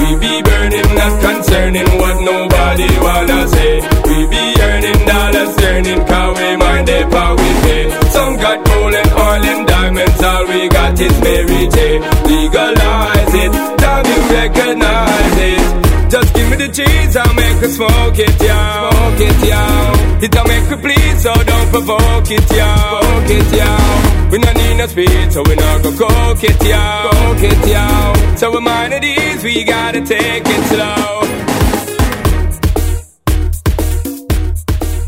We be burning, not concerning what nobody wanna say. We be earning dollars, earning, cause we mind the power we pay. Some got gold and oil and diamonds, all we got is Mary J. Legalize it, time you recognize it. Just give me the cheese, I'll make her smoke it, y'all. Smoke it, y'all. It'll make her please, so don't provoke it, y'all. Provoke it, y'all. We don't need no speed, so we not go coke it, y'all. Coke it, y'all. So we're mind at ease, we gotta take it slow.